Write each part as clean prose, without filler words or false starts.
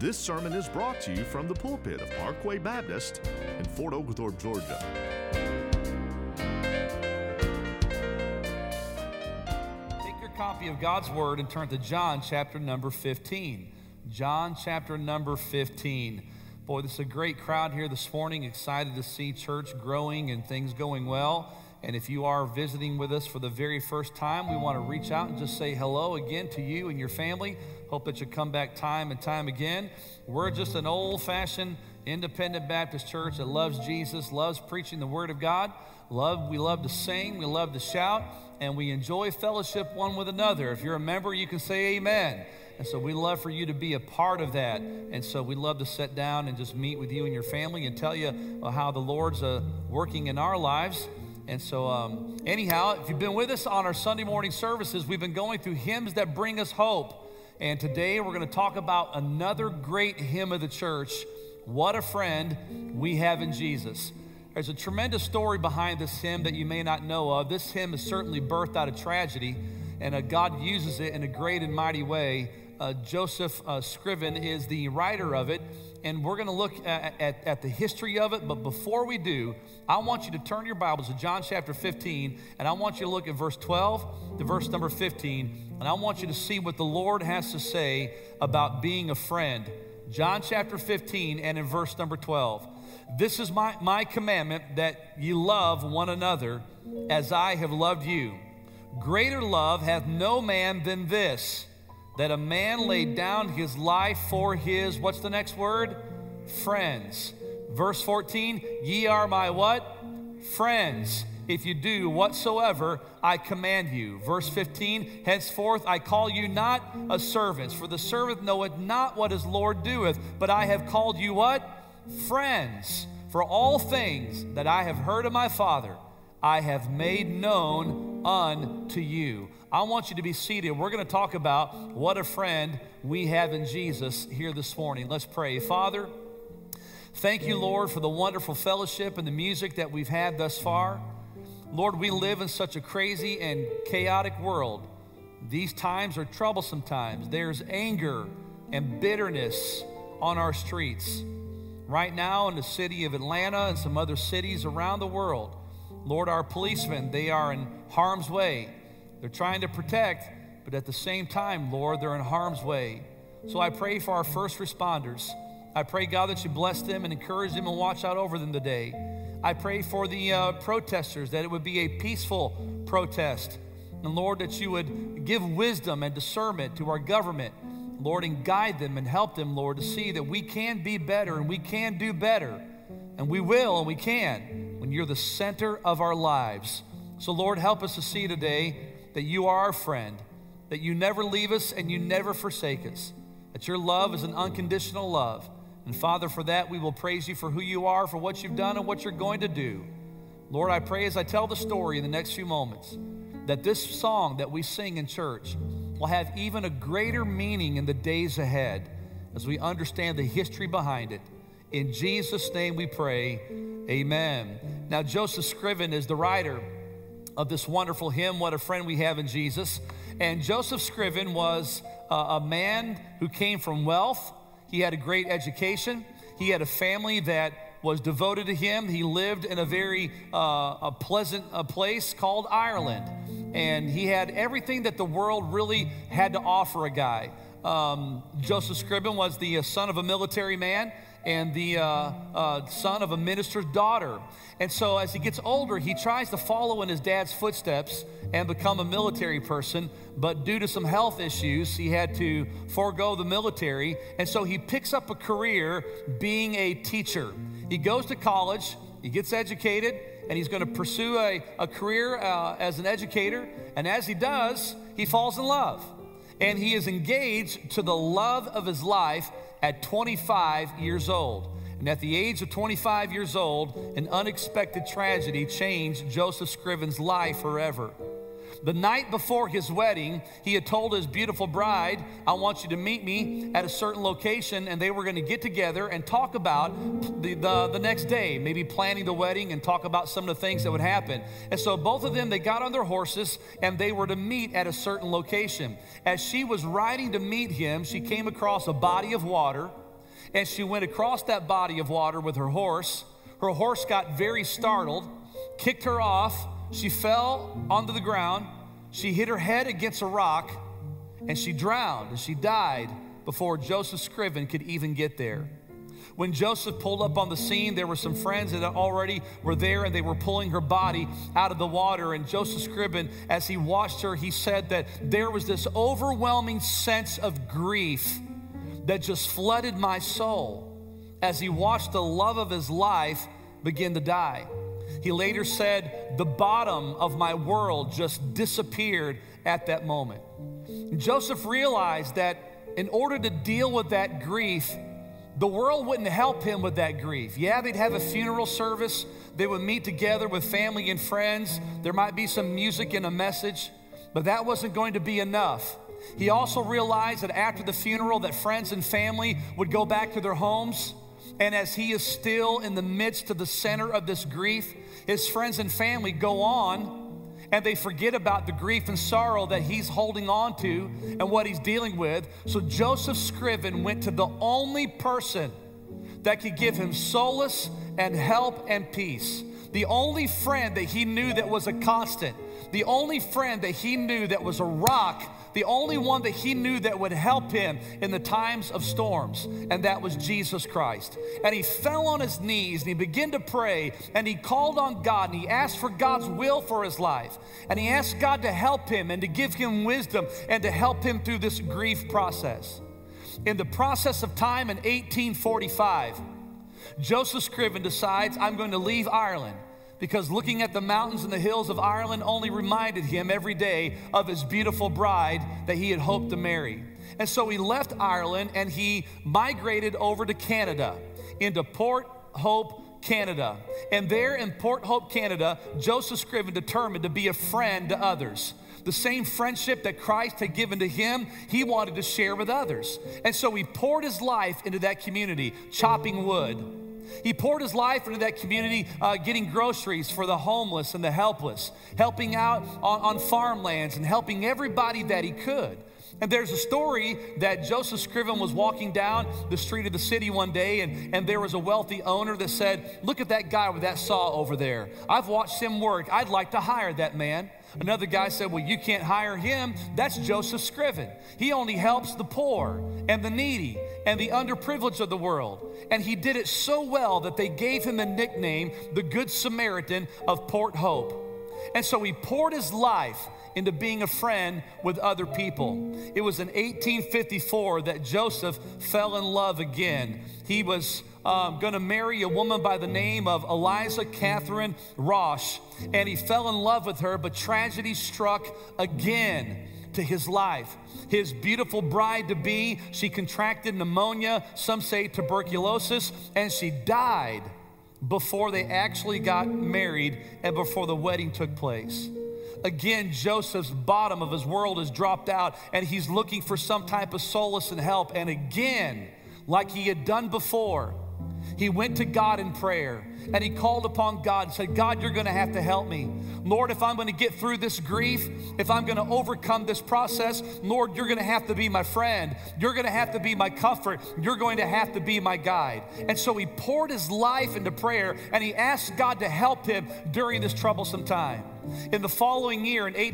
This sermon is brought to you from the pulpit of Parkway Baptist in Fort Oglethorpe, Georgia. Take your copy of God's Word and turn to John chapter number 15. John chapter number 15. Boy, this is a great crowd here this morning. Excited to see church growing and things going well. And if you are visiting with us for the very first time, we want to reach out and just say hello again to you and your family. Hope that you come back time and time again. We're just an old-fashioned independent Baptist church that loves Jesus, loves preaching the Word of God. We love to sing, we love to shout, and we enjoy fellowship one with another. If you're a member, you can say amen. And so we love for you to be a part of that. And so we'd love to sit down and just meet with you and your family and tell you how the Lord's working in our lives. And so anyhow, if you've been with us on our Sunday morning services, we've been going through hymns that bring us hope. And today we're going to talk about another great hymn of the church, What a Friend We Have in Jesus. There's a tremendous story behind this hymn that you may not know of. This hymn is certainly birthed out of tragedy, and God uses it in a great and mighty way. Joseph Scriven is the writer of it, and we're going to look at the history of it. But before we do, I want you to turn your Bibles to John chapter 15, and I want you to look at verse 12 to verse number 15, and I want you to see what the Lord has to say about being a friend. John chapter 15 and in verse number 12. This is my commandment, that ye love one another as I have loved you. Greater love hath no man than this, that a man laid down his life for his, what's the next word? Friends. Verse 14, ye are my what? Friends, if you do whatsoever I command you. Verse 15, henceforth I call you not a servants, for the servant knoweth not what his Lord doeth, but I have called you what? Friends. For all things that I have heard of my Father, I have made known unto you. I want you to be seated. We're going to talk about what a friend we have in Jesus here this morning. Let's pray. Father, thank you, Lord, for the wonderful fellowship and the music that we've had thus far. Lord, we live in such a crazy and chaotic world. These times are troublesome times. There's anger and bitterness on our streets. Right now in the city of Atlanta and some other cities around the world, Lord, our policemen, they are in harm's way. They're trying to protect, but at the same time, Lord, they're in harm's way. So I pray for our first responders. I pray, God, that you bless them and encourage them and watch out over them today. I pray for the protesters, that it would be a peaceful protest. And Lord, that you would give wisdom and discernment to our government, Lord, and guide them and help them, Lord, to see that we can be better and we can do better. And we will and we can when you're the center of our lives. So Lord, help us to see today that you are our friend, that you never leave us and you never forsake us, that your love is an unconditional love. And Father, for that we will praise you for who you are, for what you've done and what you're going to do. Lord, I pray as I tell the story in the next few moments, that this song that we sing in church will have even a greater meaning in the days ahead as we understand the history behind it. In Jesus' name we pray, amen. Now, Joseph Scriven is the writer of this wonderful hymn, What a Friend We Have in Jesus. And Joseph Scriven was a man who came from wealth. He had a great education. He had a family that was devoted to him. He lived in a very pleasant place called Ireland. And he had everything that the world really had to offer a guy. Joseph Scriven was the son of a military man and the son of a minister's daughter. And so as he gets older, he tries to follow in his dad's footsteps and become a military person, but due to some health issues, he had to forego the military, and so he picks up a career being a teacher. He goes to college, he gets educated, and he's going to pursue a career as an educator, and as he does, he falls in love. And he is engaged to the love of his life at 25 years old. And at the age of 25 years old, an unexpected tragedy changed Joseph Scriven's life forever. The night before his wedding, he had told his beautiful bride, I want you to meet me at a certain location, and they were going to get together and talk about the next day, maybe planning the wedding and talk about some of the things that would happen. And so both of them, they got on their horses, and they were to meet at a certain location. As she was riding to meet him, she came across a body of water, And she went across that body of water with her horse. Her horse got very startled, kicked her off. She fell onto the ground. She hit her head against a rock, and she drowned, and she died before Joseph Scriven could even get there. When Joseph pulled up on the scene, there were some friends that already were there, and they were pulling her body out of the water. And Joseph Scriven, as he watched her, he said that there was this overwhelming sense of grief that just flooded my soul as he watched the love of his life begin to die. He later said, the bottom of my world just disappeared at that moment. And Joseph realized that in order to deal with that grief, the world wouldn't help him with that grief. Yeah, they'd have a funeral service. They would meet together with family and friends. There might be some music and a message, but that wasn't going to be enough. He also realized that after the funeral that friends and family would go back to their homes. And as he is still in the midst of the center of this grief, his friends and family go on and they forget about the grief and sorrow that he's holding on to and what he's dealing with. So Joseph Scriven went to the only person that could give him solace and help and peace. The only friend that he knew that was a constant. The only friend that he knew that was a rock. The only one that he knew that would help him in the times of storms, and that was Jesus Christ. And he fell on his knees and he began to pray, and he called on God, and he asked for God's will for his life, and he asked God to help him and to give him wisdom and to help him through this grief process. In the process of time in 1845, Joseph Scriven decides, I'm going to leave Ireland, because looking at the mountains and the hills of Ireland only reminded him every day of his beautiful bride that he had hoped to marry. And so he left Ireland and he migrated over to Canada, into Port Hope, Canada. And there in Port Hope, Canada, Joseph Scriven determined to be a friend to others. The same friendship that Christ had given to him, he wanted to share with others. And so he poured his life into that community, chopping wood. He poured his life into that community, getting groceries for the homeless and the helpless, helping out on farmlands and helping everybody that he could. And there's a story that Joseph Scriven was walking down the street of the city one day, and there was a wealthy owner that said, look at that guy with that saw over there. I've watched him work. I'd like to hire that man. Another guy said, well, you can't hire him. That's Joseph Scriven. He only helps the poor and the needy and the underprivileged of the world. And he did it so well that they gave him the nickname, the Good Samaritan of Port Hope. And so he poured his life into being a friend with other people. It was in 1854 that Joseph fell in love again. He was going to marry a woman by the name of Eliza Catherine Roche, and he fell in love with her, but tragedy struck again to his life. His beautiful bride-to-be, she contracted pneumonia, some say tuberculosis, and she died before they actually got married and before the wedding took place. Again, Joseph's bottom of his world has dropped out, and he's looking for some type of solace and help. And again, like he had done before, he went to God in prayer, and he called upon God and said, God, you're going to have to help me. Lord, if I'm going to get through this grief, if I'm going to overcome this process, Lord, you're going to have to be my friend. You're going to have to be my comfort. You're going to have to be my guide. And so he poured his life into prayer, and he asked God to help him during this troublesome time. In the following year, in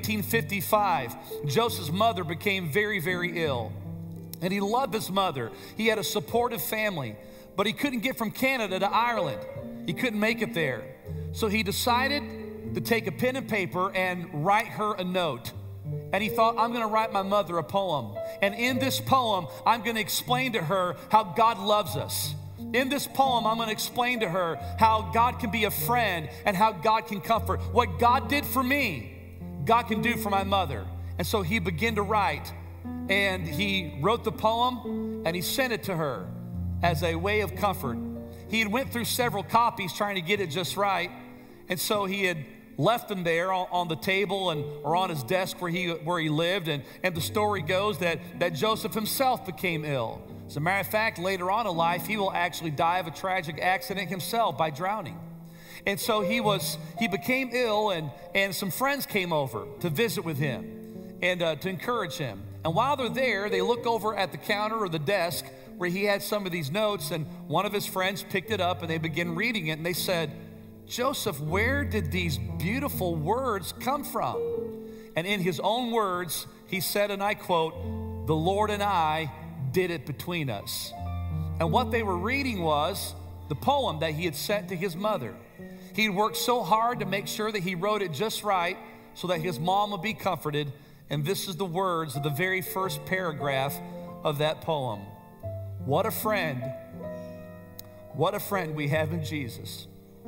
1855, Joseph's mother became very, very ill. And he loved his mother. He had a supportive family, but he couldn't get from Canada to Ireland. He couldn't make it there. So he decided to take a pen and paper and write her a note. And he thought, I'm going to write my mother a poem. And in this poem, I'm going to explain to her how God loves us. In this poem, I'm going to explain to her how God can be a friend and how God can comfort. What God did for me, God can do for my mother. And so he began to write, and he wrote the poem, and he sent it to her as a way of comfort. He had went through several copies trying to get it just right, and so he had left them there on the table or on his desk where he lived, and the story goes that Joseph himself became ill. As a matter of fact, later on in life, he will actually die of a tragic accident himself by drowning. And so he became ill, and some friends came over to visit with him and to encourage him. And while they're there, they look over at the counter or the desk where he had some of these notes, and one of his friends picked it up and they began reading it, and they said, Joseph, where did these beautiful words come from? And in his own words, he said, and I quote, the Lord and I did it between us. And what they were reading was the poem that he had sent to his mother. He worked so hard to make sure that he wrote it just right so that his mom would be comforted. And this is the words of the very first paragraph of that poem. What a friend we have in Jesus.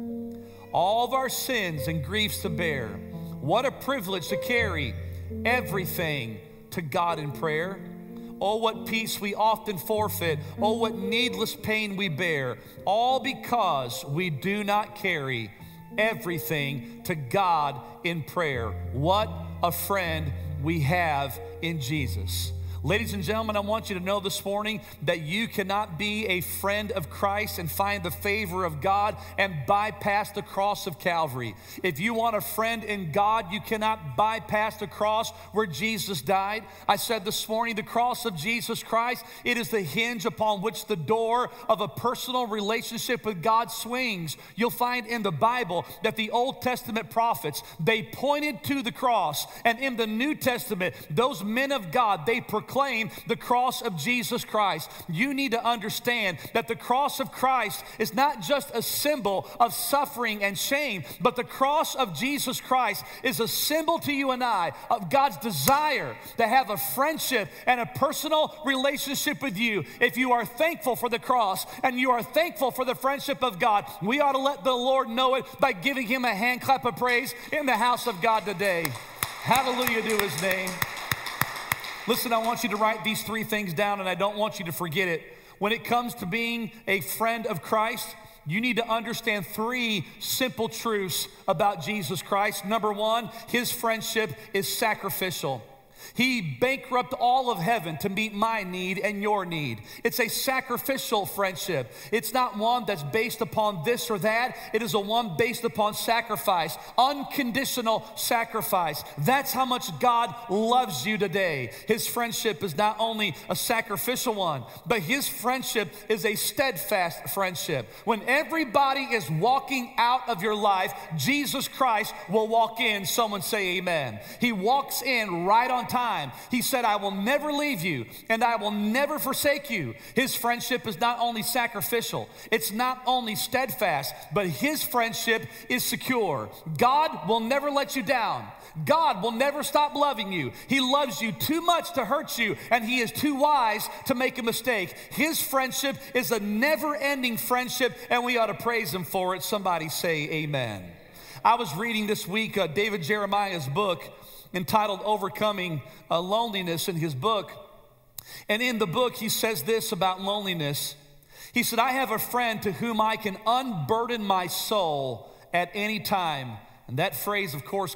All of our sins and griefs to bear. What a privilege to carry everything to God in prayer. Oh, what peace we often forfeit. Oh, what needless pain we bear. All because we do not carry everything to God in prayer. What a friend we have in Jesus. Ladies and gentlemen, I want you to know this morning that you cannot be a friend of Christ and find the favor of God and bypass the cross of Calvary. If you want a friend in God, you cannot bypass the cross where Jesus died. I said this morning, the cross of Jesus Christ, it is the hinge upon which the door of a personal relationship with God swings. You'll find in the Bible that the Old Testament prophets, they pointed to the cross, and in the New Testament, those men of God, they proclaimed the cross of Jesus Christ. You need to understand that the cross of Christ is not just a symbol of suffering and shame, but the cross of Jesus Christ is a symbol to you and I of God's desire to have a friendship and a personal relationship with you. If you are thankful for the cross and you are thankful for the friendship of God, we ought to let the Lord know it by giving him a hand clap of praise in the house of God today. Hallelujah to his name. Listen, I want you to write these three things down, and I don't want you to forget it. When it comes to being a friend of Christ, you need to understand three simple truths about Jesus Christ. Number one, his friendship is sacrificial. He bankrupted all of heaven to meet my need and your need. It's a sacrificial friendship. It's not one that's based upon this or that. It is a one based upon sacrifice, unconditional sacrifice. That's how much God loves you today. His friendship is not only a sacrificial one, but his friendship is a steadfast friendship. When everybody is walking out of your life, Jesus Christ will walk in. Someone say amen. He walks in right on time. He said, I will never leave you and I will never forsake you. His friendship is not only sacrificial, it's not only steadfast, but his friendship is secure. God will never let you down. God will never stop loving you. He loves you too much to hurt you, and he is too wise to make a mistake. His friendship is a never-ending friendship, and we ought to praise him for it. Somebody say amen. I was reading this week David Jeremiah's book entitled Overcoming Loneliness in his book. And in the book, he says this about loneliness. He said, I have a friend to whom I can unburden my soul at any time. And that phrase, of course,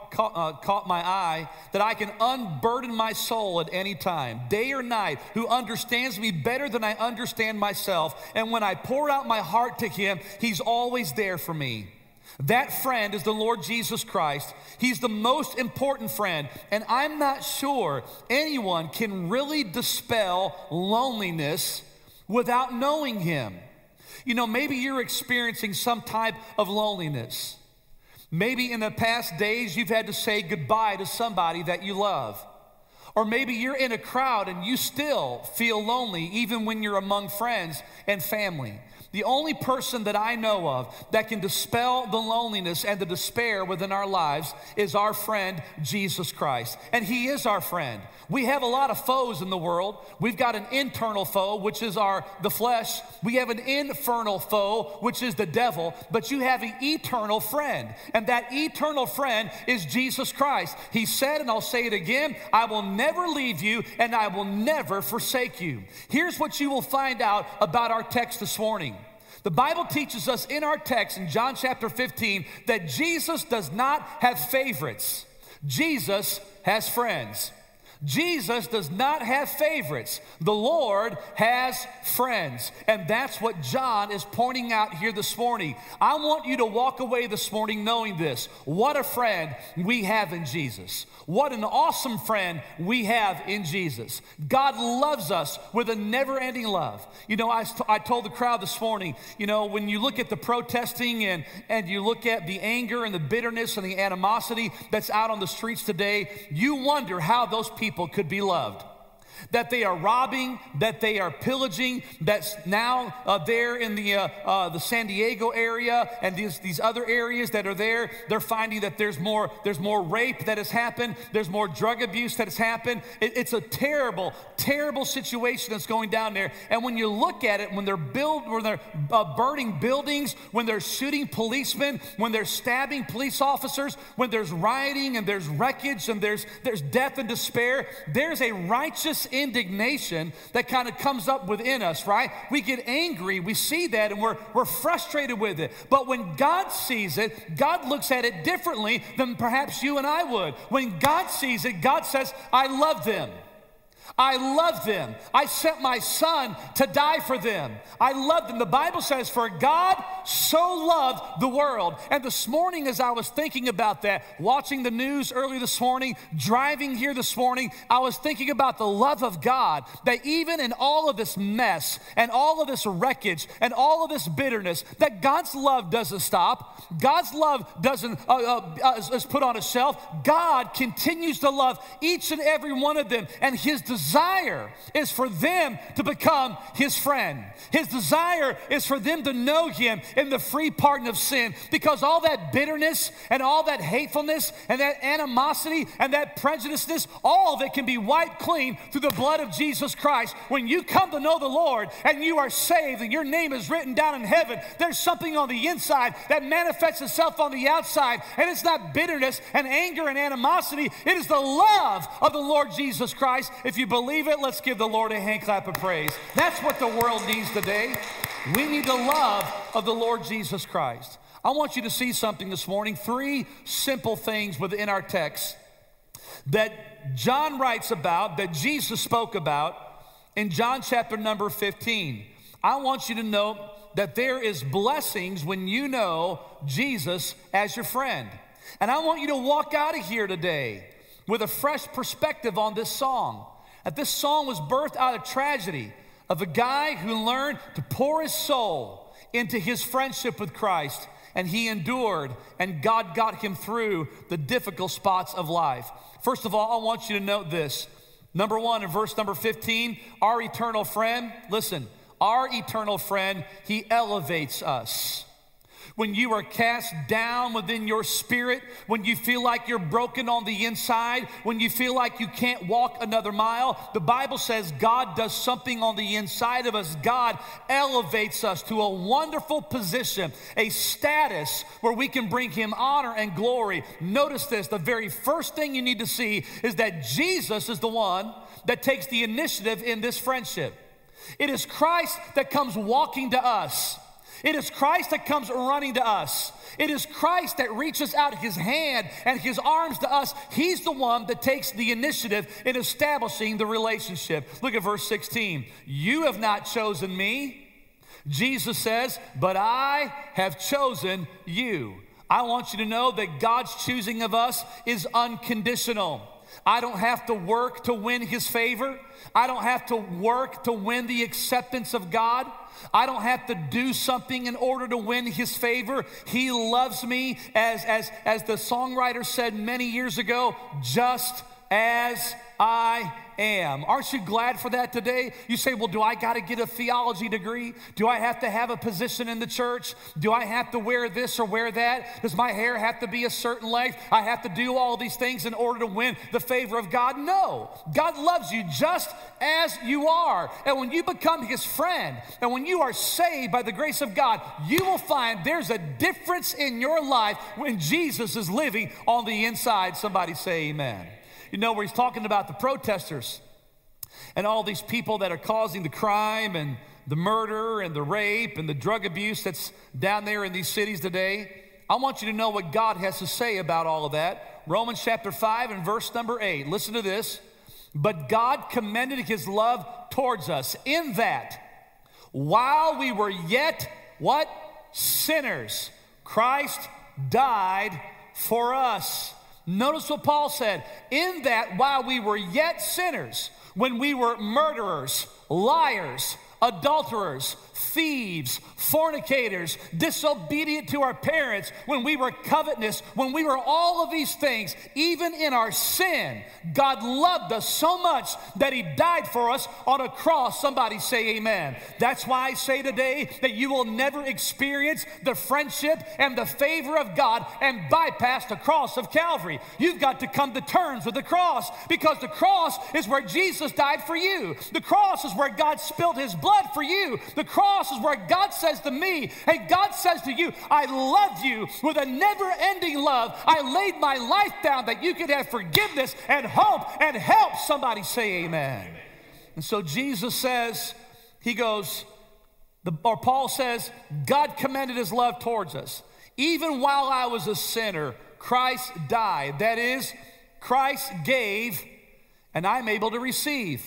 caught my eye, that I can unburden my soul at any time, day or night, who understands me better than I understand myself. And when I pour out my heart to him, he's always there for me. That friend is the Lord Jesus Christ. He's the most important friend. And I'm not sure anyone can really dispel loneliness without knowing him. You know, maybe you're experiencing some type of loneliness. Maybe in the past days you've had to say goodbye to somebody that you love. Or maybe you're in a crowd and you still feel lonely even when you're among friends and family. The only person that I know of that can dispel the loneliness and the despair within our lives is our friend, Jesus Christ. And he is our friend. We have a lot of foes in the world. We've got an internal foe, which is the flesh. We have an infernal foe, which is the devil. But you have an eternal friend. And that eternal friend is Jesus Christ. He said, and I'll say it again, I will never leave you and I will never forsake you. Here's what you will find out about our text this morning. The Bible teaches us in our text in John chapter 15 that Jesus does not have favorites. Jesus has friends. Jesus does not have favorites. The Lord has friends. And that's what John is pointing out here this morning. I want you to walk away this morning knowing this. What a friend we have in Jesus. What an awesome friend we have in Jesus. God loves us with a never-ending love. You know, I told the crowd this morning, you know, when you look at the protesting and you look at the anger and the bitterness and the animosity that's out on the streets today, you wonder how those people could be loved. That they are robbing, that they are pillaging, that's now there in the San Diego area and these other areas that are there. They're finding that there's more rape that has happened. There's more drug abuse that has happened. It's a terrible, terrible situation that's going down there. And when you look at it, when they're burning buildings, when they're shooting policemen, when they're stabbing police officers, when there's rioting and there's wreckage and there's death and despair, there's a righteous indignation that kind of comes up within us, right? We get angry, we see that, and we're frustrated with it. But when God sees it, God looks at it differently than perhaps you and I would. When God sees it, God says, I love them. I love them. I sent my son to die for them. I love them. The Bible says, for God so loved the world. And this morning, as I was thinking about that, watching the news early this morning, driving here this morning, I was thinking about the love of God, that even in all of this mess and all of this wreckage and all of this bitterness, that God's love doesn't stop. God's love doesn't is put on a shelf. God continues to love each and every one of them, and his desire is for them to become his friend. His desire is for them to know him in the free pardon of sin, because all that bitterness and all that hatefulness and that animosity and that prejudiceness, all of it can be wiped clean through the blood of Jesus Christ. When you come to know the Lord and you are saved and your name is written down in heaven, there's something on the inside that manifests itself on the outside, and it's not bitterness and anger and animosity. It is the love of the Lord Jesus Christ. If you believe it, let's give the Lord a hand clap of praise. That's what the world needs today. We need the love of the Lord Jesus Christ. I want you to see something this morning. 3 simple things within our text that John writes about, that Jesus spoke about in John chapter number 15. I want you to know that there is blessings when you know Jesus as your friend. And I want you to walk out of here today with a fresh perspective on this song. That this song was birthed out of tragedy of a guy who learned to pour his soul into his friendship with Christ, and he endured, and God got him through the difficult spots of life. First of all, I want you to note this. Number 1, in verse number 15, our eternal friend, listen, our eternal friend, he elevates us. When you are cast down within your spirit, when you feel like you're broken on the inside, when you feel like you can't walk another mile, the Bible says God does something on the inside of us. God elevates us to a wonderful position, a status where we can bring him honor and glory. Notice this, the very first thing you need to see is that Jesus is the one that takes the initiative in this friendship. It is Christ that comes walking to us. It is Christ that comes running to us. It is Christ that reaches out his hand and his arms to us. He's the one that takes the initiative in establishing the relationship. Look at verse 16. You have not chosen me, Jesus says, but I have chosen you. I want you to know that God's choosing of us is unconditional. I don't have to work to win his favor. I don't have to work to win the acceptance of God. I don't have to do something in order to win his favor. He loves me, as the songwriter said many years ago, just as I am. Aren't you glad for that today? You say, well, do I got to get a theology degree? Do I have to have a position in the church? Do I have to wear this or wear that? Does my hair have to be a certain length? I have to do all these things in order to win the favor of God? No. God loves you just as you are. And when you become his friend, and when you are saved by the grace of God, you will find there's a difference in your life when Jesus is living on the inside. Somebody say amen. You know, where he's talking about the protesters and all these people that are causing the crime and the murder and the rape and the drug abuse that's down there in these cities today. I want you to know what God has to say about all of that. Romans chapter 5 and verse number 8. Listen to this. But God commended his love towards us in that while we were yet, what? Sinners, Christ died for us. Notice what Paul said. In that while we were yet sinners, when we were murderers, liars, adulterers, thieves, fornicators, disobedient to our parents, when we were covetous, when we were all of these things, even in our sin, God loved us so much that he died for us on a cross. Somebody say amen. That's why I say today that you will never experience the friendship and the favor of God and bypass the cross of Calvary. You've got to come to terms with the cross, because the cross is where Jesus died for you. The cross is where God spilled his blood for you. The cross is where God says to me, hey, God says to you, I love you with a never-ending love. I laid my life down that you could have forgiveness and hope and help. Somebody say amen. And so Jesus says, Paul says, God commended his love towards us. Even while I was a sinner, Christ died. That is, Christ gave, and I'm able to receive.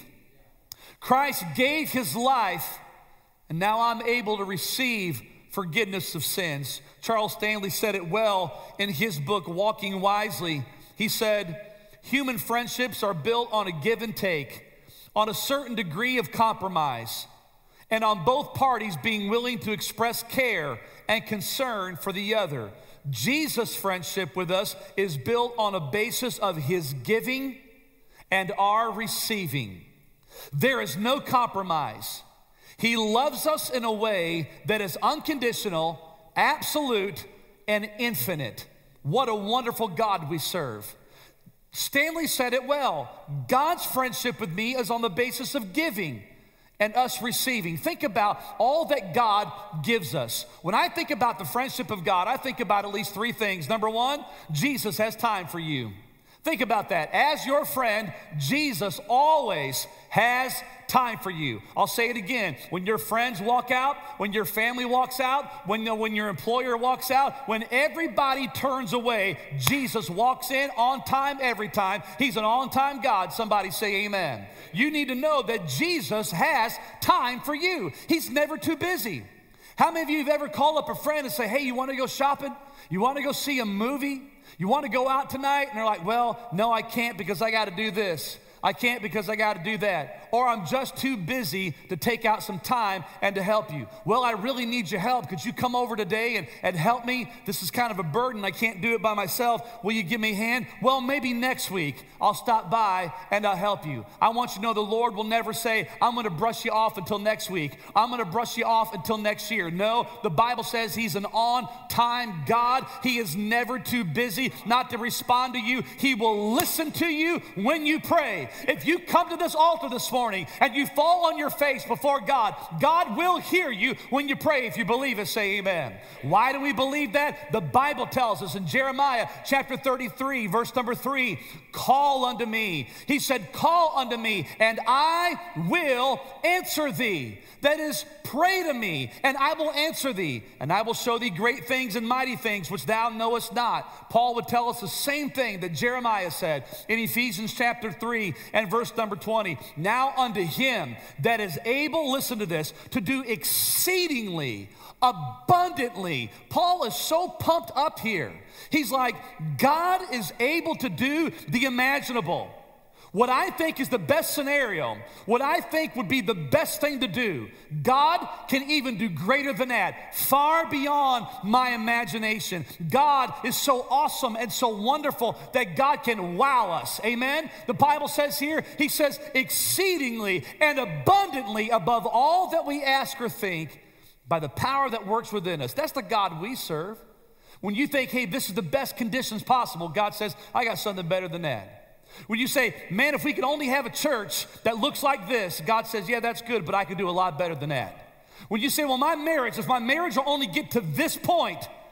Christ gave his life, and now I'm able to receive forgiveness of sins. Charles Stanley said it well in his book, Walking Wisely. He said, human friendships are built on a give and take, on a certain degree of compromise, and on both parties being willing to express care and concern for the other. Jesus' friendship with us is built on a basis of his giving and our receiving. There is no compromise. He loves us in a way that is unconditional, absolute, and infinite. What a wonderful God we serve. Stanley said it well. God's friendship with me is on the basis of giving and us receiving. Think about all that God gives us. When I think about the friendship of God, I think about at least three things. Number one, Jesus has time for you. Think about that. As your friend, Jesus always has time for you. I'll say it again. When your friends walk out, when your family walks out, when your employer walks out, when everybody turns away, Jesus walks in on time every time. He's an on-time God. Somebody say amen. You need to know that Jesus has time for you. He's never too busy. How many of you have ever called up a friend and say, hey, you want to go shopping? You want to go see a movie? You want to go out tonight? And they're like, well, no, I can't because I got to do this. I can't because I got to do that. Or I'm just too busy to take out some time and to help you. Well, I really need your help. Could you come over today and help me? This is kind of a burden. I can't do it by myself. Will you give me a hand? Well, maybe next week I'll stop by and I'll help you. I want you to know the Lord will never say, I'm going to brush you off until next week. I'm going to brush you off until next year. No, the Bible says he's an on-time God. He is never too busy not to respond to you. He will listen to you when you pray. If you come to this altar this morning and you fall on your face before God, God will hear you when you pray. If you believe it, say amen. Why do we believe that? The Bible tells us in Jeremiah chapter 33, verse number 3, call unto me. He said, call unto me and I will answer thee. That is, pray to me, and I will answer thee, and I will show thee great things and mighty things which thou knowest not. Paul would tell us the same thing that Jeremiah said in Ephesians chapter 3 and verse number 20. Now unto him that is able, listen to this, to do exceedingly, abundantly. Paul is so pumped up here. He's like, God is able to do the imaginable. What I think is the best scenario, what I think would be the best thing to do, God can even do greater than that, far beyond my imagination. God is so awesome and so wonderful that God can wow us. Amen? The Bible says here, he says, exceedingly and abundantly above all that we ask or think by the power that works within us. That's the God we serve. When you think, hey, this is the best conditions possible, God says, I got something better than that. When you say, man, if we could only have a church that looks like this, God says, yeah, that's good, but I could do a lot better than that. When you say, well, my marriage, if my marriage will only get to this point,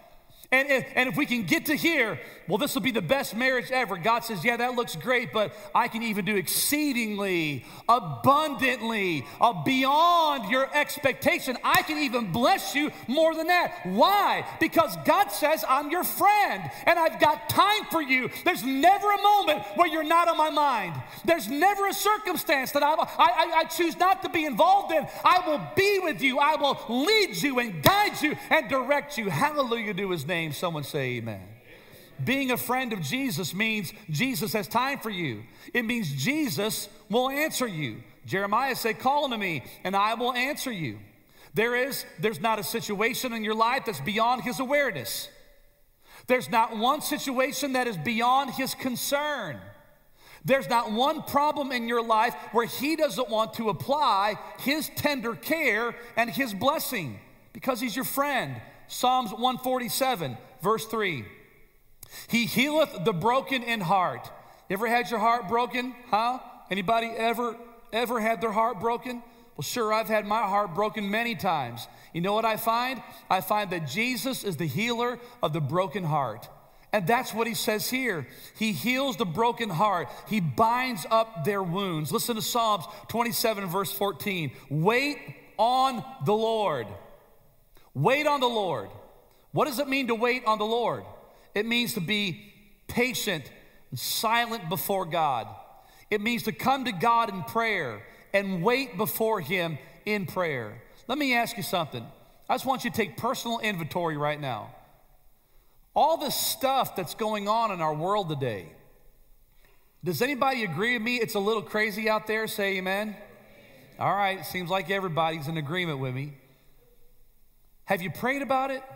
And if we can get to here, well, this will be the best marriage ever. God says, yeah, that looks great, but I can even do exceedingly, abundantly, beyond your expectation. I can even bless you more than that. Why? Because God says, I'm your friend, and I've got time for you. There's never a moment where you're not on my mind. There's never a circumstance that I choose not to be involved in. I will be with you. I will lead you and guide you and direct you. Hallelujah to his name. Someone say amen. Being a friend of Jesus means Jesus has time for you. It means Jesus will answer you. Jeremiah said, call unto me and I will answer you. There's not a situation in your life that's beyond his awareness. There's not one situation that is beyond his concern. There's not one problem in your life where he doesn't want to apply his tender care and his blessing because he's your friend. Psalms 147, verse 3. He healeth the broken in heart. You ever had your heart broken? Huh? Anybody ever had their heart broken? Well, sure, I've had my heart broken many times. You know what I find? I find that Jesus is the healer of the broken heart. And that's what he says here. He heals the broken heart. He binds up their wounds. Listen to Psalms 27, verse 14. Wait on the Lord. Wait on the Lord. What does it mean to wait on the Lord? It means to be patient and silent before God. It means to come to God in prayer and wait before him in prayer. Let me ask you something. I just want you to take personal inventory right now. All this stuff that's going on in our world today, does anybody agree with me? It's a little crazy out there. Say amen. All right, seems like everybody's in agreement with me. Have you prayed about it?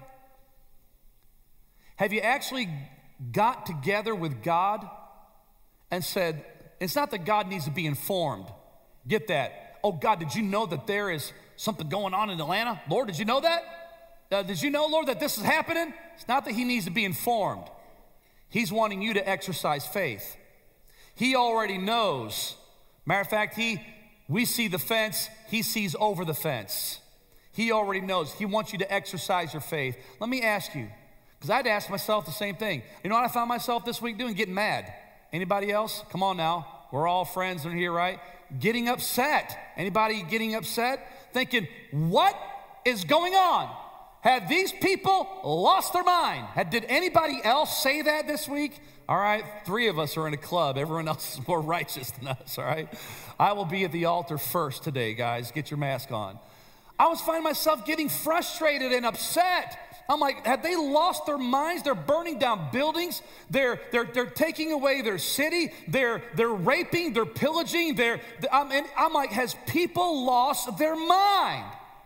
Have you actually got together with God and said, it's not that God needs to be informed. Get that. Oh, God, did you know that there is something going on in Atlanta? Lord, did you know that? Did you know, Lord, that this is happening? It's not that he needs to be informed. He's wanting you to exercise faith. He already knows. Matter of fact, we see the fence, he sees over the fence. He already knows. He wants you to exercise your faith. Let me ask you, because I'd ask myself the same thing. You know what I found myself this week doing? Getting mad. Anybody else? Come on now. We're all friends in here, right? Getting upset. Anybody getting upset? Thinking, what is going on? Have these people lost their mind? Did anybody else say that this week? All right, 3 of us are in a club. Everyone else is more righteous than us, all right? I will be at the altar first today, guys. Get your mask on. I was finding myself getting frustrated and upset. I'm like, have they lost their minds? They're burning down buildings. They're taking away their city. They're raping. They're pillaging. I'm like, has people lost their mind?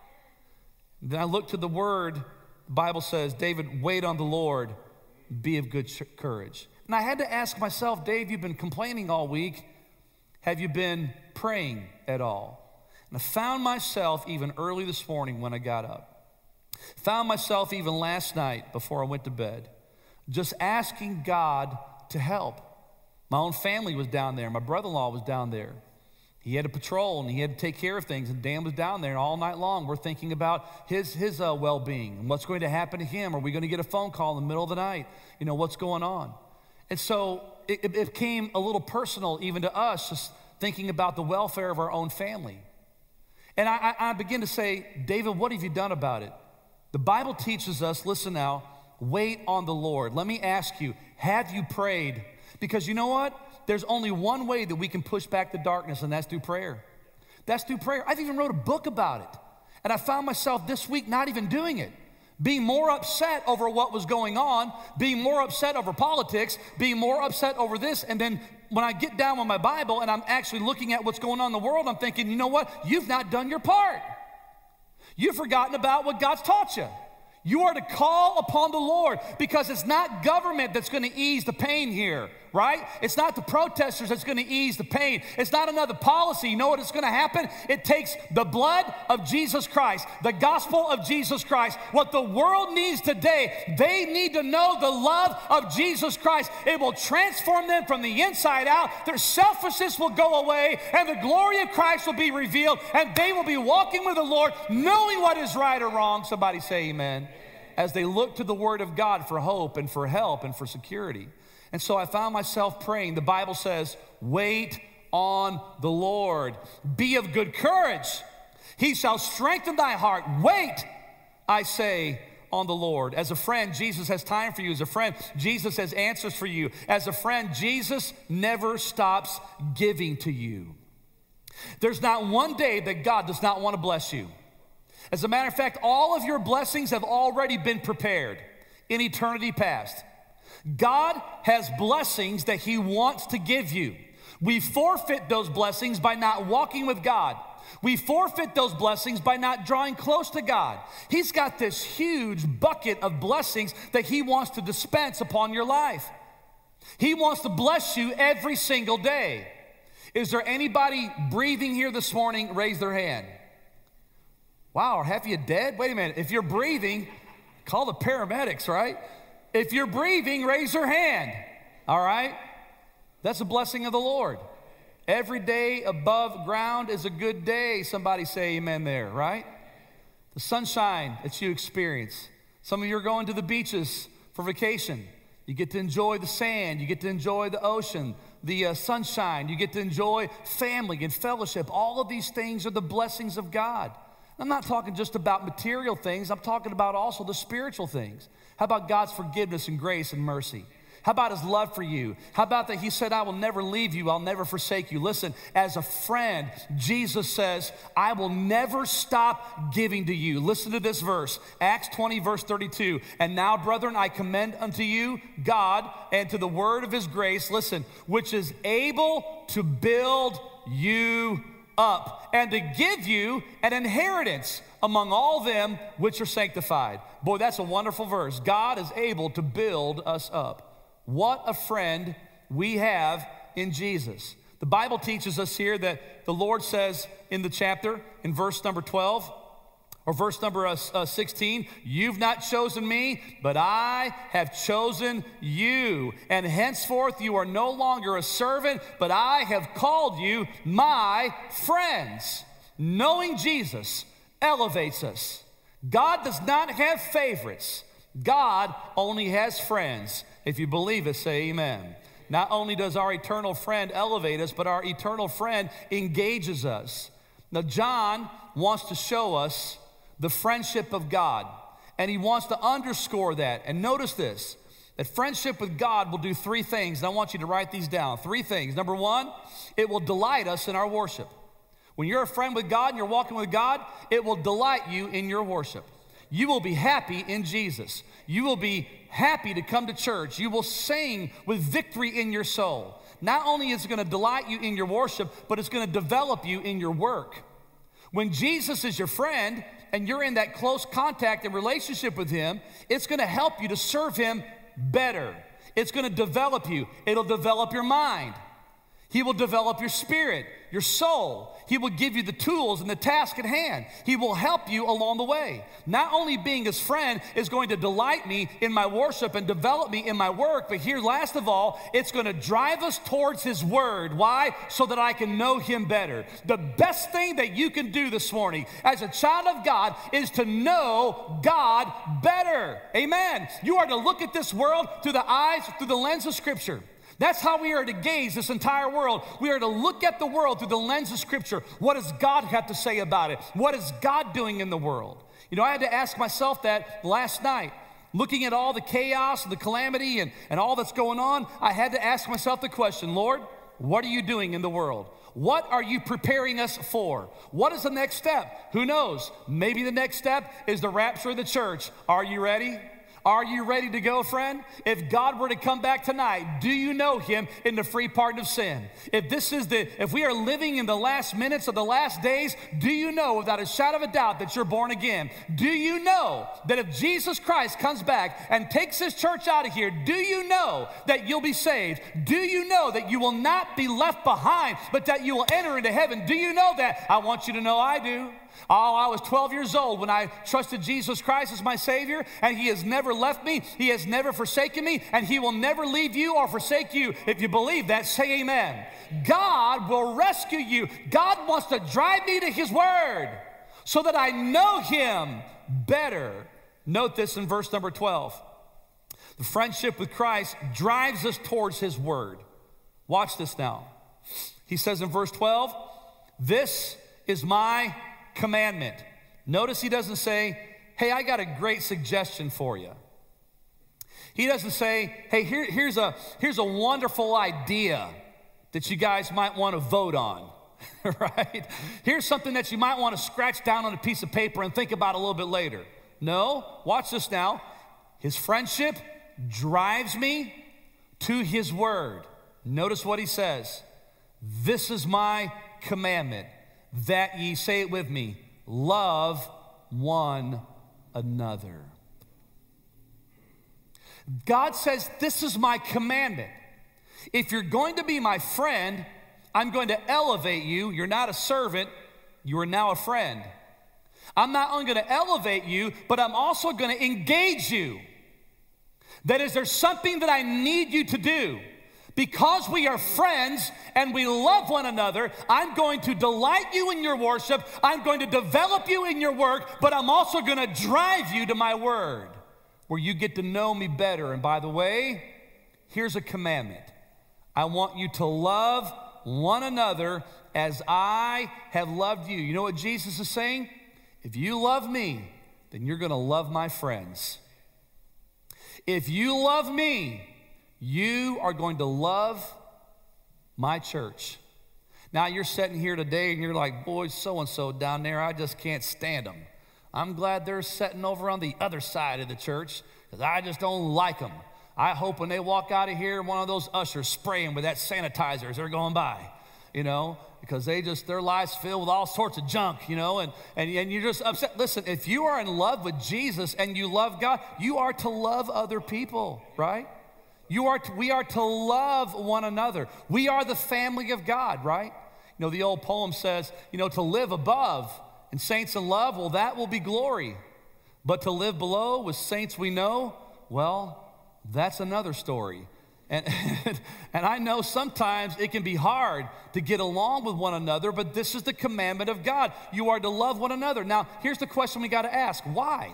Then I look to the word. The Bible says, David, wait on the Lord. Be of good courage. And I had to ask myself, Dave, you've been complaining all week. Have you been praying at all? And I found myself even early this morning when I got up. Found myself even last night before I went to bed, just asking God to help. My own family was down there. My brother-in-law was down there. He had to patrol and he had to take care of things, and Dan was down there, and all night long we're thinking about his well-being and what's going to happen to him. Are we going to get a phone call in the middle of the night? You know, what's going on? And so it became a little personal even to us, just thinking about the welfare of our own family. And I begin to say, David, what have you done about it? The Bible teaches us, listen now, wait on the Lord. Let me ask you, have you prayed? Because you know what? There's only one way that we can push back the darkness, and that's through prayer. That's through prayer. I've even wrote a book about it. And I found myself this week not even doing it. Being more upset over what was going on, being more upset over politics, being more upset over this. And then when I get down with my Bible and I'm actually looking at what's going on in the world, I'm thinking, you know what? You've not done your part. You've forgotten about what God's taught you. You are to call upon the Lord, because it's not government that's going to ease the pain here, right? It's not the protesters that's going to ease the pain. It's not another policy. You know what is going to happen? It takes the blood of Jesus Christ, the gospel of Jesus Christ. What the world needs today, they need to know the love of Jesus Christ. It will transform them from the inside out. Their selfishness will go away, and the glory of Christ will be revealed, and they will be walking with the Lord, knowing what is right or wrong. Somebody say amen. as they look to the Word of God for hope and for help and for security. And so I found myself praying. The Bible says, wait on the Lord. Be of good courage. He shall strengthen thy heart. Wait, I say, on the Lord. As a friend, Jesus has time for you. As a friend, Jesus has answers for you. As a friend, Jesus never stops giving to you. There's not one day that God does not want to bless you. As a matter of fact, all of your blessings have already been prepared in eternity past. God has blessings that He wants to give you. We forfeit those blessings by not walking with God. We forfeit those blessings by not drawing close to God. He's got this huge bucket of blessings that He wants to dispense upon your life. He wants to bless you every single day. Is there anybody breathing here this morning? Raise their hand. Wow, are half of you dead? Wait a minute. If you're breathing, call the paramedics, right? If you're breathing, raise your hand. All right? That's a blessing of the Lord. Every day above ground is a good day. Somebody say amen there, right? The sunshine that you experience. Some of you are going to the beaches for vacation. You get to enjoy the sand. You get to enjoy the ocean, the sunshine. You get to enjoy family and fellowship. All of these things are the blessings of God. I'm not talking just about material things. I'm talking about also the spiritual things. How about God's forgiveness and grace and mercy? How about His love for you? How about that He said, I will never leave you, I'll never forsake you. Listen, as a friend, Jesus says, I will never stop giving to you. Listen to this verse, Acts 20, verse 32. And now, brethren, I commend unto you God and to the word of His grace, listen, which is able to build you up and to give you an inheritance among all them which are sanctified. Boy, that's a wonderful verse. God is able to build us up. What a friend we have in Jesus. The Bible teaches us here that the Lord says in the chapter, in verse number 12, or verse number 16, you've not chosen me, but I have chosen you. And henceforth you are no longer a servant, but I have called you my friends. Knowing Jesus elevates us. God does not have favorites. God only has friends. If you believe it, say amen. Not only does our eternal friend elevate us, but our eternal friend engages us. Now, John wants to show us the friendship of God, and he wants to underscore that. And notice this, that friendship with God will do three things, and I want you to write these down. Three things. Number one, it will delight us in our worship. When you're a friend with God and you're walking with God, it will delight you in your worship. You will be happy in Jesus. You will be happy to come to church. You will sing with victory in your soul. Not only is it going to delight you in your worship, but it's going to develop you in your work. When Jesus is your friend and you're in that close contact and relationship with Him, it's going to help you to serve Him better. It's going to develop you. It'll develop your mind. He will develop your spirit, your soul. He will give you the tools and the task at hand. He will help you along the way. Not only being His friend is going to delight me in my worship and develop me in my work, but here, last of all, it's going to drive us towards His word. Why? So that I can know Him better. The best thing that you can do this morning as a child of God is to know God better. Amen. You are to look at this world through the lens of Scripture. That's how we are to gaze this entire world. We are to look at the world through the lens of Scripture. What does God have to say about it? What is God doing in the world? You know, I had to ask myself that last night. Looking at all the chaos and the calamity and all that's going on, I had to ask myself the question, Lord, what are you doing in the world? What are you preparing us for? What is the next step? Who knows? Maybe the next step is the rapture of the church. Are you ready? Are you ready to go, friend? If God were to come back tonight, do you know Him in the free pardon of sin? If we are living in the last minutes of the last days, do you know without a shadow of a doubt that you're born again? Do you know that if Jesus Christ comes back and takes His church out of here, do you know that you'll be saved? Do you know that you will not be left behind, but that you will enter into heaven? Do you know that? I want you to know I do. Oh, I was 12 years old when I trusted Jesus Christ as my Savior, and He has never left me. He has never forsaken me, and He will never leave you or forsake you. If you believe that, say amen. God will rescue you. God wants to drive me to His Word so that I know Him better Note this in verse number 12. The friendship with Christ drives us towards his word. Watch this now. He says in verse 12, this is my commandment. Notice he doesn't say, hey, I got a great suggestion for you. He doesn't say, hey, here's a wonderful idea that you guys might want to vote on, right? Here's something that you might want to scratch down on a piece of paper and think about a little bit later. No, watch this now. His friendship drives me to his word. Notice what he says. This is my commandment, that ye, say it with me, love one another. God says, this is my commandment. If you're going to be my friend, I'm going to elevate you. You're not a servant, you are now a friend. I'm not only going to elevate you, but I'm also going to engage you. That is, there's something that I need you to do. Because we are friends and we love one another, I'm going to delight you in your worship, I'm going to develop you in your work, but I'm also going to drive you to my word, where you get to know me better. And by the way, here's a commandment. I want you to love one another as I have loved you. You know what Jesus is saying? If you love me, then you're going to love my friends. If you love me, you are going to love my church. Now you're sitting here today and you're like, boy, so-and-so down there, I just can't stand them. I'm glad they're sitting over on the other side of the church because I just don't like them. I hope when they walk out of here, one of those ushers spraying with that sanitizer as they're going by, because their life's filled with all sorts of junk, and you're just upset. Listen, if you are in love with Jesus and you love God, you are to love other people, right? We are to love one another. We are the family of God, right? The old poem says, to live above and saints in love, well, that will be glory. But to live below with saints we know, well, that's another story. And I know sometimes it can be hard to get along with one another, but this is the commandment of God. You are to love one another. Now, here's the question we got to ask. Why?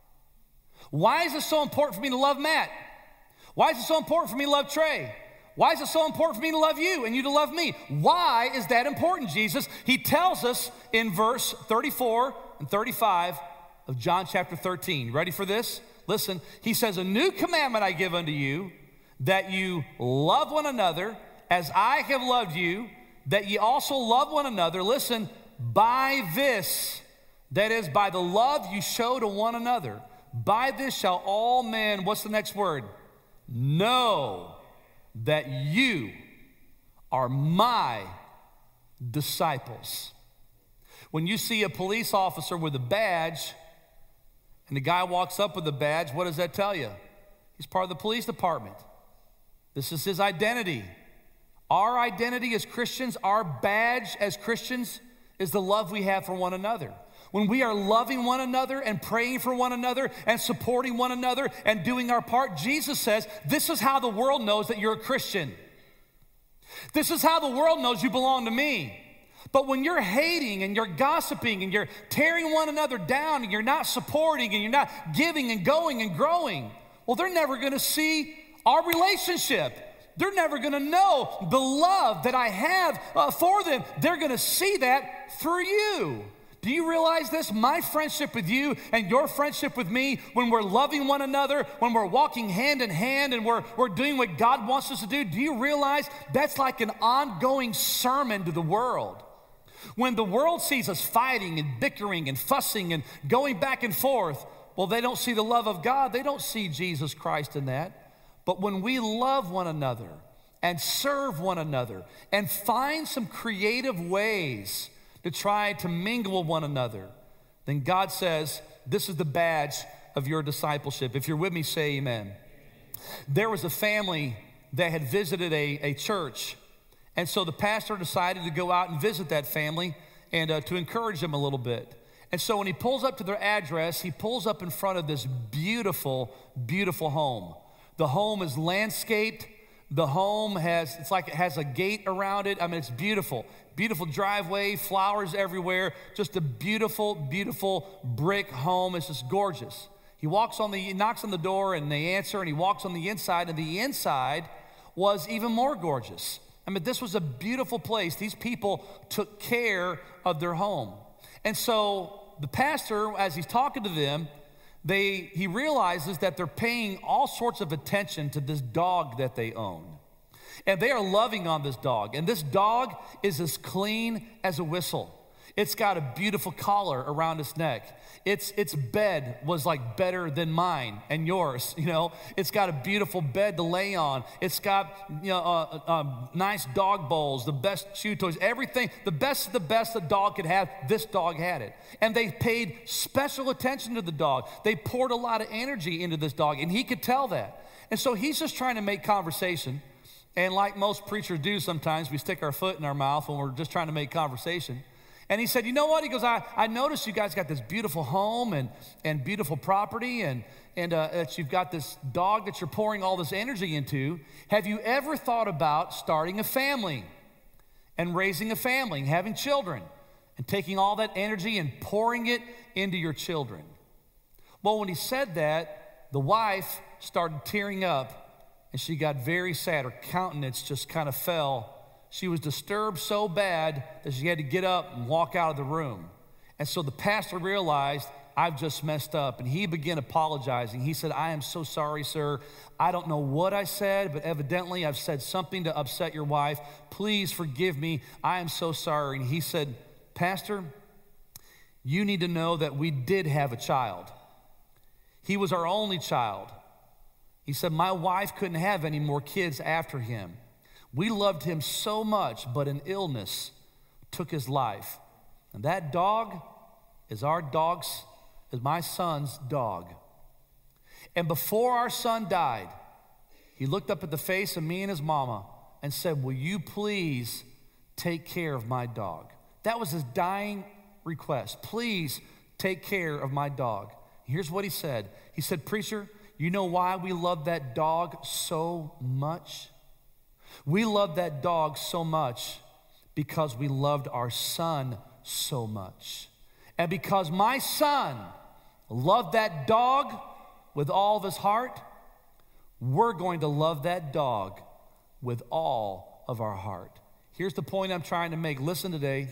Why is it so important for me to love Matt? Why is it so important for me to love Trey? Why is it so important for me to love you and you to love me? Why is that important, Jesus? He tells us in verse 34 and 35 of John chapter 13. Ready for this? Listen, he says, a new commandment I give unto you, that you love one another as I have loved you, that ye also love one another. Listen, by this, that is by the love you show to one another, by this shall all men, what's the next word? Know that you are my disciples. When you see a police officer with a badge and the guy walks up with the badge, what does that tell you? He's part of the police department. This is his identity. Our identity as Christians, our badge as Christians, is the love we have for one another. When we are loving one another and praying for one another and supporting one another and doing our part, Jesus says, this is how the world knows that you're a Christian. This is how the world knows you belong to me. But when you're hating and you're gossiping and you're tearing one another down and you're not supporting and you're not giving and going and growing, well, they're never going to see our relationship. They're never going to know the love that I have for them. They're going to see that through you. Do you realize this? My friendship with you and your friendship with me, when we're loving one another, when we're walking hand in hand and we're doing what God wants us to do you realize that's like an ongoing sermon to the world? When the world sees us fighting and bickering and fussing and going back and forth, well, they don't see the love of God. They don't see Jesus Christ in that. But when we love one another and serve one another and find some creative ways to try to mingle with one another, then God says, this is the badge of your discipleship. If you're with me, say amen. There was a family that had visited a church, and so the pastor decided to go out and visit that family and to encourage them a little bit. And so when he pulls up to their address, he pulls up in front of this beautiful, beautiful home. The home is landscaped. The home has a gate around it. I mean, it's beautiful. Beautiful driveway, flowers everywhere. Just a beautiful, beautiful brick home. It's just gorgeous. He knocks on the door, and they answer, and he walks on the inside, and the inside was even more gorgeous. I mean, this was a beautiful place. These people took care of their home. And so the pastor, as he's talking to them, he realizes that they're paying all sorts of attention to this dog that they own. And they are loving on this dog. And this dog is as clean as a whistle. It's got a beautiful collar around its neck. Its bed was like better than mine and yours, you know. It's got a beautiful bed to lay on. It's got, nice dog bowls, the best chew toys, everything, the best a dog could have. This dog had it. And they paid special attention to the dog. They poured a lot of energy into this dog, and he could tell that. And so he's just trying to make conversation. And like most preachers do sometimes, we stick our foot in our mouth when we're just trying to make conversation. And he said, you know what? He goes, I noticed you guys got this beautiful home and beautiful property and that you've got this dog that you're pouring all this energy into. Have you ever thought about starting a family and raising a family and having children and taking all that energy and pouring it into your children? Well, when he said that, the wife started tearing up and she got very sad. Her countenance just kind of fell. She was disturbed so bad that she had to get up and walk out of the room. And so the pastor realized, I've just messed up. And he began apologizing. He said, I am so sorry, sir. I don't know what I said, but evidently I've said something to upset your wife. Please forgive me. I am so sorry. And he said, Pastor, you need to know that we did have a child. He was our only child. He said, my wife couldn't have any more kids after him. We loved him so much, but an illness took his life. And that dog is my son's dog. And before our son died, he looked up at the face of me and his mama and said, will you please take care of my dog? That was his dying request. Please take care of my dog. Here's what he said. He said, preacher, you know why we love that dog so much? We loved that dog so much because we loved our son so much. And because my son loved that dog with all of his heart, we're going to love that dog with all of our heart. Here's the point I'm trying to make. Listen today.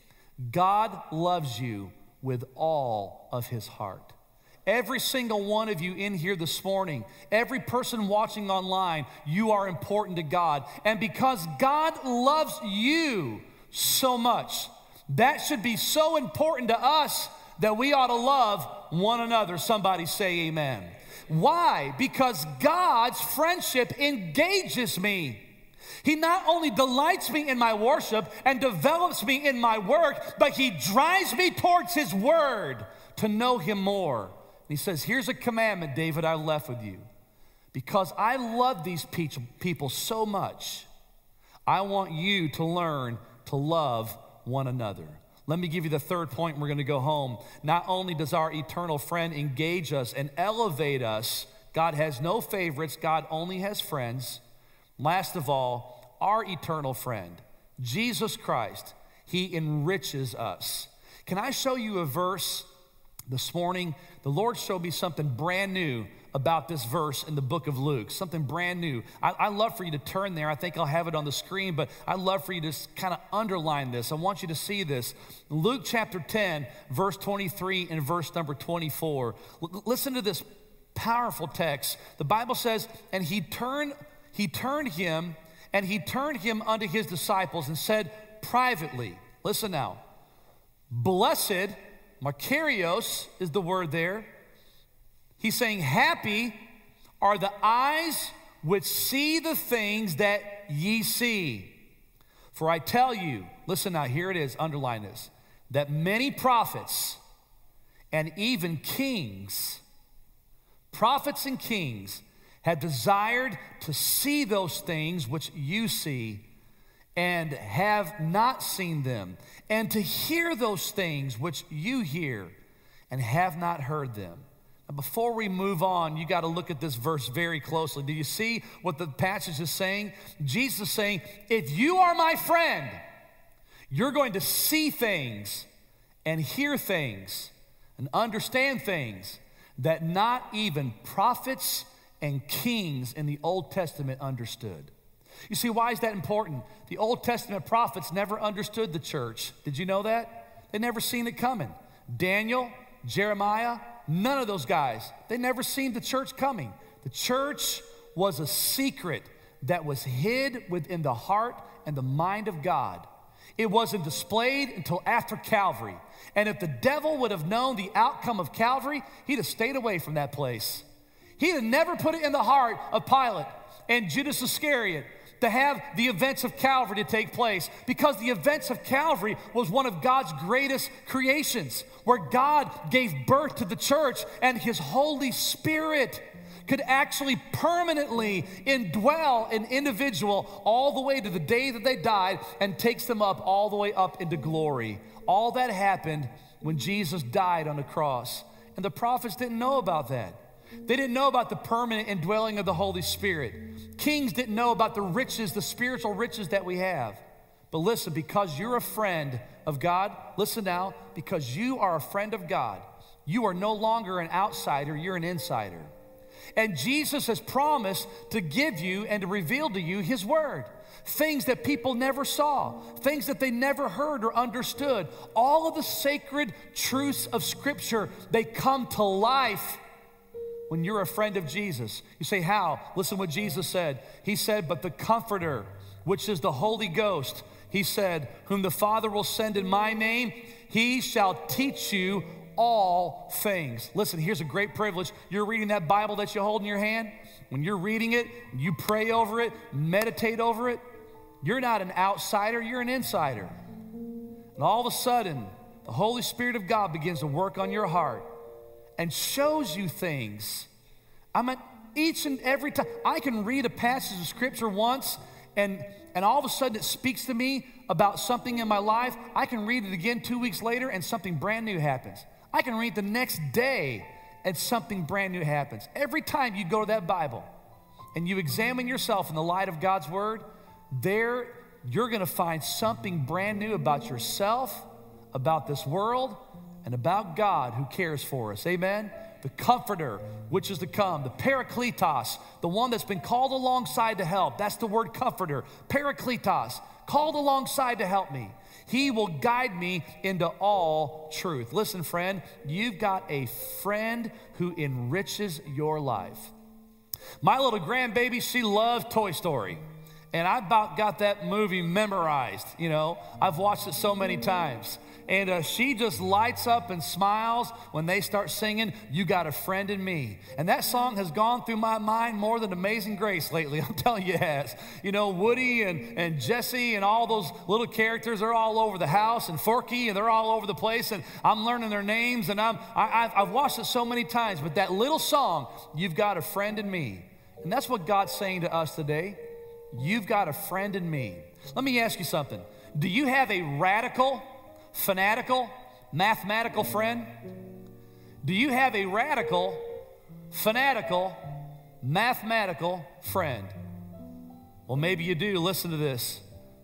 God loves you with all of his heart. Every single one of you in here this morning, every person watching online, you are important to God. And because God loves you so much, that should be so important to us that we ought to love one another. Somebody say amen. Why? Because God's friendship engages me. He not only delights me in my worship and develops me in my work, but he drives me towards his word to know him more. He says, here's a commandment, David, I left with you. Because I love these people so much, I want you to learn to love one another. Let me give you the third point, and we're going to go home. Not only does our eternal friend engage us and elevate us, God has no favorites, God only has friends. Last of all, our eternal friend, Jesus Christ, he enriches us. Can I show you a verse this morning? The Lord showed me something brand new about this verse in the book of Luke, something brand new. I'd love for you to turn there. I think I'll have it on the screen, but I'd love for you to kind of underline this. I want you to see this. Luke chapter 10, verse 23 and verse number 24. Listen to this powerful text. The Bible says, and he turned him unto his disciples and said privately, listen now, blessed, Makarios is the word there. He's saying, happy are the eyes which see the things that ye see. For I tell you, listen now, here it is, underline this, that many prophets and even kings, prophets and kings, have desired to see those things which you see and have not seen them, and to hear those things which you hear and have not heard them. Now, before we move on, you got to look at this verse very closely. Do you see what the passage is saying? Jesus is saying, if you are my friend, you're going to see things and hear things and understand things that not even prophets and kings in the Old Testament understood. You see, why is that important? The Old Testament prophets never understood the church. Did you know that? They never seen it coming. Daniel, Jeremiah, none of those guys, they never seen the church coming. The church was a secret that was hid within the heart and the mind of God. It wasn't displayed until after Calvary. And if the devil would have known the outcome of Calvary, he'd have stayed away from that place. He'd have never put it in the heart of Pilate and Judas Iscariot to have the events of Calvary to take place, because the events of Calvary was one of God's greatest creations, where God gave birth to the church, and his Holy Spirit could actually permanently indwell an individual all the way to the day that they died and takes them up all the way up into glory. All that happened when Jesus died on the cross. And the prophets didn't know about that. They didn't know about the permanent indwelling of the Holy Spirit. Kings didn't know about the riches, the spiritual riches that we have. But listen, because you're a friend of God, listen now, because you are a friend of God, you are no longer an outsider, you're an insider. And Jesus has promised to give you and to reveal to you his word. Things that people never saw, things that they never heard or understood. All of the sacred truths of Scripture, they come to life when you're a friend of Jesus. You say, how? Listen what Jesus said. He said, but the Comforter, which is the Holy Ghost, he said, whom the Father will send in my name, he shall teach you all things. Listen, here's a great privilege. You're reading that Bible that you hold in your hand. When you're reading it, you pray over it, meditate over it. You're not an outsider, you're an insider. And all of a sudden, the Holy Spirit of God begins to work on your heart and shows you things. I mean, each and every time, I can read a passage of Scripture once and all of a sudden it speaks to me about something in my life. I can read it again 2 weeks later and something brand new happens. I can read the next day and something brand new happens. Every time you go to that Bible and you examine yourself in the light of God's Word, there you're gonna find something brand new about yourself, about this world, and about God who cares for us. Amen? The Comforter, which is to come. The Parakletos, the one that's been called alongside to help. That's the word Comforter. Parakletos, called alongside to help me. He will guide me into all truth. Listen, friend, you've got a friend who enriches your life. My little grandbaby, she loves Toy Story. And I about got that movie memorized, you know. I've watched it so many times. And she just lights up and smiles when they start singing, You Got a Friend in Me. And that song has gone through my mind more than Amazing Grace lately. I'm telling you it has. You know, Woody and Jesse and all those little characters are all over the house, and Forky, and they're all over the place. And I'm learning their names, and I've watched it so many times. But that little song, You've Got a Friend in Me. And that's what God's saying to us today. You've got a friend in me. Let me ask you something. Do you have a radical, fanatical, mathematical friend? Do you have a radical, fanatical, mathematical friend? Well, maybe you do. Listen to this.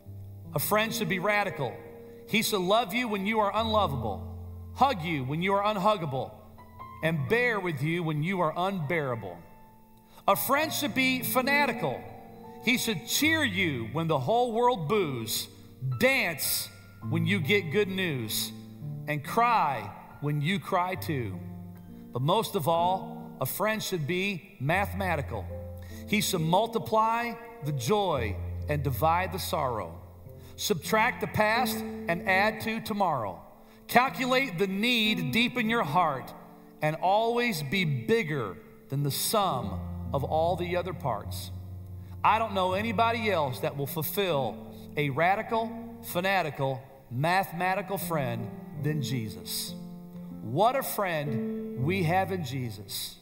A friend should be radical. He should love you when you are unlovable, hug you when you are unhuggable, and bear with you when you are unbearable. A friend should be fanatical. He should cheer you when the whole world boos, dance when you get good news, and cry when you cry too. But most of all, a friend should be mathematical. He should multiply the joy and divide the sorrow. Subtract the past and add to tomorrow. Calculate the need deep in your heart and always be bigger than the sum of all the other parts. I don't know anybody else that will fulfill a radical, fanatical, mathematical friend than Jesus. What a friend we have in Jesus.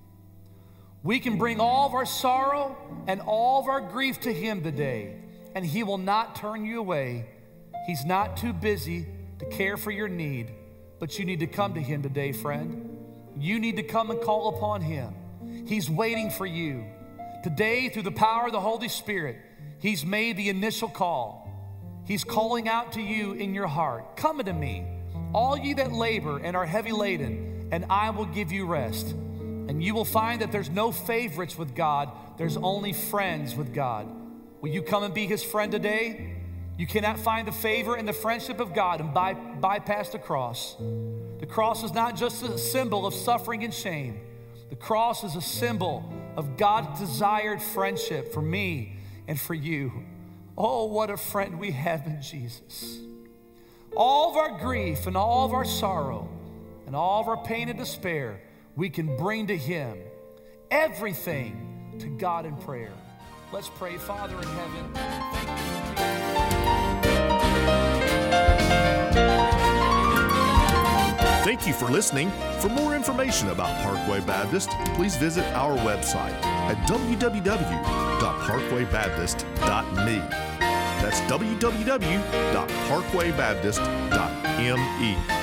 We can bring all of our sorrow and all of our grief to him today, and he will not turn you away. He's not too busy to care for your need, but you need to come to him today, friend. You need to come and call upon him. He's waiting for you. Today, through the power of the Holy Spirit, he's made the initial call. He's calling out to you in your heart. Come unto me, all ye that labor and are heavy laden, and I will give you rest. And you will find that there's no favorites with God. There's only friends with God. Will you come and be his friend today? You cannot find the favor and the friendship of God and bypass the cross. The cross is not just a symbol of suffering and shame. The cross is a symbol of God's desired friendship for me and for you. Oh, what a friend we have in Jesus. All of our grief and all of our sorrow and all of our pain and despair, we can bring to him. Everything to God in prayer. Let's pray. Father in heaven, thank you. Thank you for listening. For more information about Parkway Baptist, please visit our website at www.parkwaybaptist.me. That's www.parkwaybaptist.me.